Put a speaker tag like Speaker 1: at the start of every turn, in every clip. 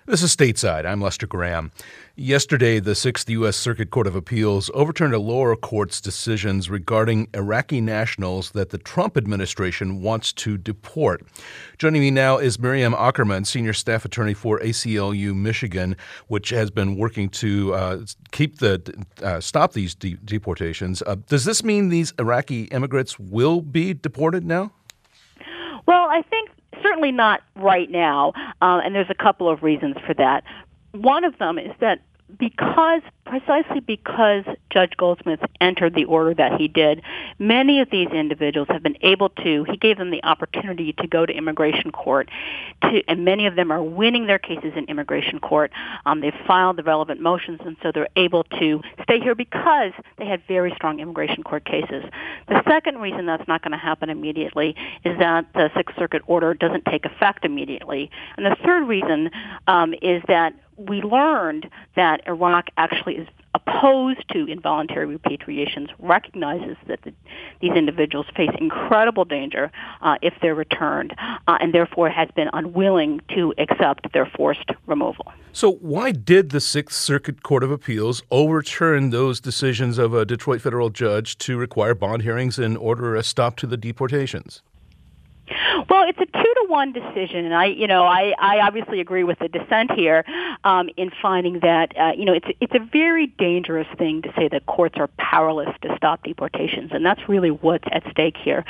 Speaker 1: This is Stateside. I'm Lester Graham. Yesterday, the Sixth U.S. Circuit Court of Appeals overturned a lower court's decisions regarding Iraqi nationals that the Trump administration wants to deport. Joining me now is Miriam Ackerman, senior staff attorney for ACLU Michigan, which has been working to stop these deportations. Does this mean these Iraqi immigrants will be deported now?
Speaker 2: Well, I think certainly not right now, and there's a couple of reasons for that. One of them is that precisely because Judge Goldsmith entered the order that he did, many of these individuals have been able to, he gave them the opportunity to go to immigration court, and many of them are winning their cases in immigration court. They've filed the relevant motions, and so they're able to stay here because they had very strong immigration court cases. The second reason that's not going to happen immediately is that the Sixth Circuit order doesn't take effect immediately. And the third reason is that we learned that Iraq actually is opposed to involuntary repatriations, recognizes that these individuals face incredible danger if they're returned, and therefore has been unwilling to accept their forced removal.
Speaker 1: So why did the Sixth Circuit Court of Appeals overturn those decisions of a Detroit federal judge to require bond hearings and order a stop to the deportations?
Speaker 2: Well, it's a 2-to-1 decision, and I obviously agree with the dissent here in finding that it's a very dangerous thing to say that courts are powerless to stop deportations, and that's really what's at stake here.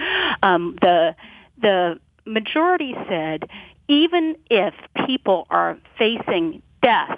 Speaker 2: The majority said even if people are facing death,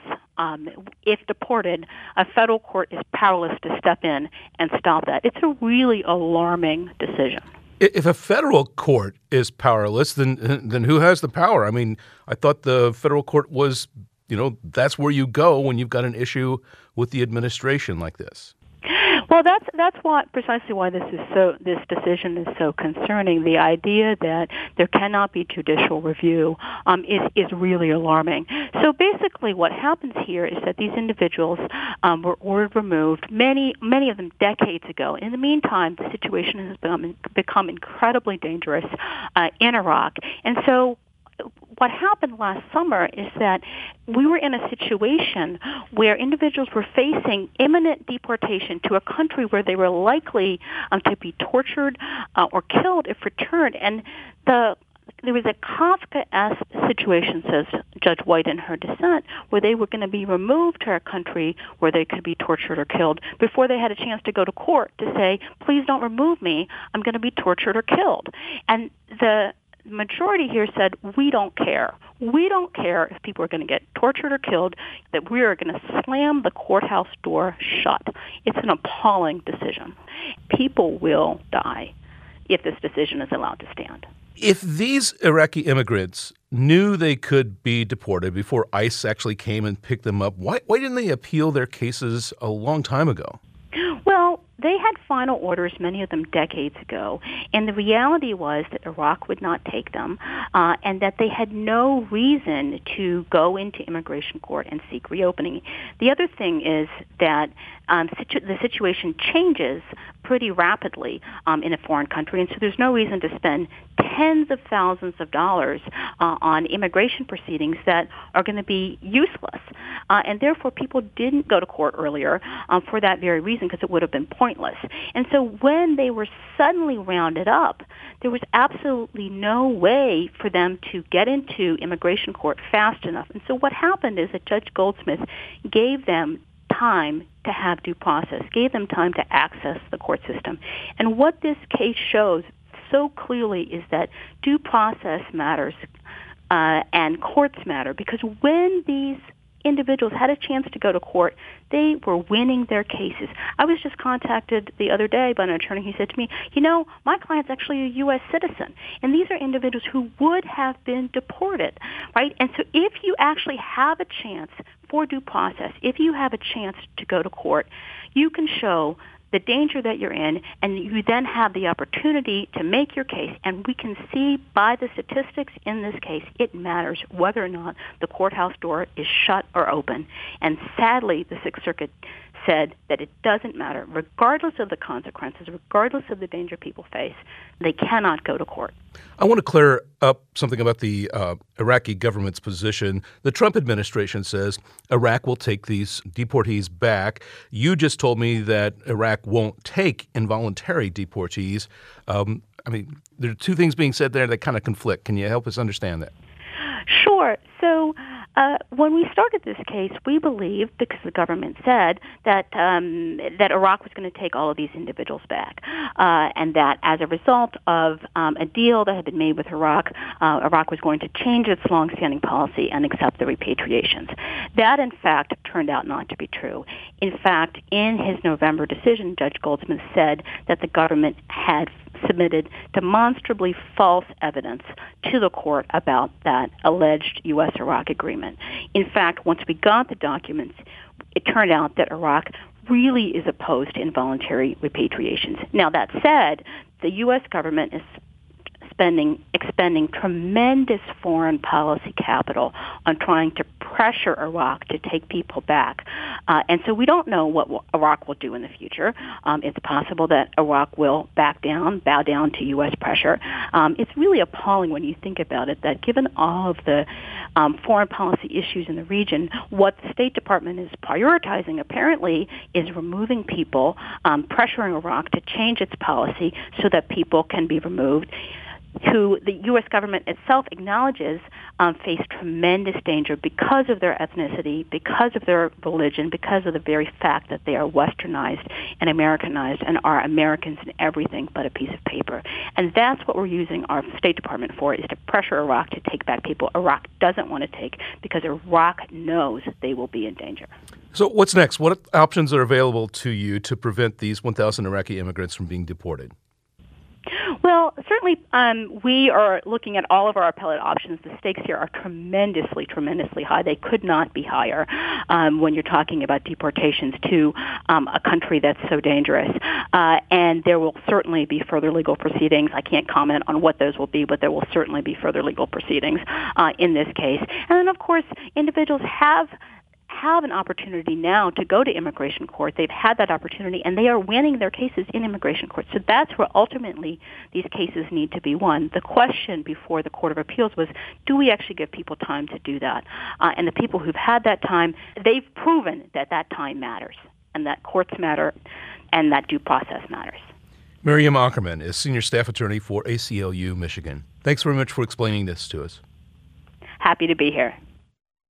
Speaker 2: if deported, a federal court is powerless to step in and stop that. It's a really alarming decision.
Speaker 1: If a federal court is powerless, then who has the power? I mean, I thought the federal court was, that's where you go when you've got an issue with the administration like this.
Speaker 2: Well, that's precisely why this decision is so concerning. The idea that there cannot be judicial review is really alarming. So basically, what happens here is that these individuals were ordered removed, many of them decades ago. In the meantime, the situation has become incredibly dangerous in Iraq, and so what happened last summer is that we were in a situation where individuals were facing imminent deportation to a country where they were likely to be tortured or killed if returned. And there was a Kafkaesque situation, says Judge White in her dissent, where they were going to be removed to a country where they could be tortured or killed before they had a chance to go to court to say, please don't remove me, I'm going to be tortured or killed. And the majority here said, we don't care. We don't care if people are going to get tortured or killed, that we are going to slam the courthouse door shut. It's an appalling decision. People will die if this decision is allowed to stand.
Speaker 1: If these Iraqi immigrants knew they could be deported before ICE actually came and picked them up, why didn't they appeal their cases a long time ago?
Speaker 2: Well, they had final orders, many of them decades ago, and the reality was that Iraq would not take them, and that they had no reason to go into immigration court and seek reopening. The other thing is that the situation changes pretty rapidly in a foreign country, and so there's no reason to spend tens of thousands of dollars on immigration proceedings that are going to be useless. And therefore, people didn't go to court earlier for that very reason, because it would have been pointless. And so when they were suddenly rounded up, there was absolutely no way for them to get into immigration court fast enough. And so what happened is that Judge Goldsmith gave them time to have due process, gave them time to access the court system. And what this case shows so clearly is that due process matters and courts matter, because when these individuals had a chance to go to court, they were winning their cases. I was just contacted the other day by an attorney who said to me, my client's actually a U.S. citizen, and these are individuals who would have been deported, right? And so if you actually have a chance for due process, if you have a chance to go to court, you can show the danger that you're in, and you then have the opportunity to make your case. And we can see by the statistics in this case, it matters whether or not the courthouse door is shut or open. And sadly, the Sixth Circuit said that it doesn't matter, regardless of the consequences, regardless of the danger people face, they cannot go to court.
Speaker 1: I want to clear up something about the Iraqi government's position. The Trump administration says Iraq will take these deportees back. You just told me that Iraq won't take involuntary deportees. There are two things being said there that kind of conflict. Can you help us understand that?
Speaker 2: Sure. So when we started this case, we believed, because the government said, that Iraq was going to take all of these individuals back, and that as a result of a deal that had been made with Iraq, Iraq was going to change its longstanding policy and accept the repatriations. That, in fact, turned out not to be true. In fact, in his November decision, Judge Goldsmith said that the government had submitted demonstrably false evidence to the court about that alleged U.S.-Iraq agreement. In fact, once we got the documents, it turned out that Iraq really is opposed to involuntary repatriations. Now, that said, the U.S. government is expending tremendous foreign policy capital on trying to pressure Iraq to take people back. And so we don't know what Iraq will do in the future. It's possible that Iraq will bow down to U.S. pressure. It's really appalling when you think about it that given all of the foreign policy issues in the region, what the State Department is prioritizing apparently is removing people, pressuring Iraq to change its policy so that people can be removed, who the U.S. government itself acknowledges face tremendous danger because of their ethnicity, because of their religion, because of the very fact that they are westernized and Americanized and are Americans in everything but a piece of paper. And that's what we're using our State Department for, is to pressure Iraq to take back people Iraq doesn't want to take because Iraq knows they will be in danger.
Speaker 1: So what's next? What options are available to you to prevent these 1,000 Iraqi immigrants from being deported?
Speaker 2: Well, certainly we are looking at all of our appellate options. The stakes here are tremendously high. They could not be higher when you're talking about deportations to a country that's so dangerous. And there will certainly be further legal proceedings. I can't comment on what those will be, but there will certainly be further legal proceedings in this case. And then, of course, individuals have an opportunity now to go to immigration court. They've had that opportunity, and they are winning their cases in immigration court. So that's where ultimately these cases need to be won. The question before the Court of Appeals was, do we actually give people time to do that? And the people who've had that time, they've proven that that time matters, and that courts matter, and that due process matters.
Speaker 1: Miriam Aukerman is Senior Staff Attorney for ACLU Michigan. Thanks very much for explaining this to us.
Speaker 2: Happy to be here.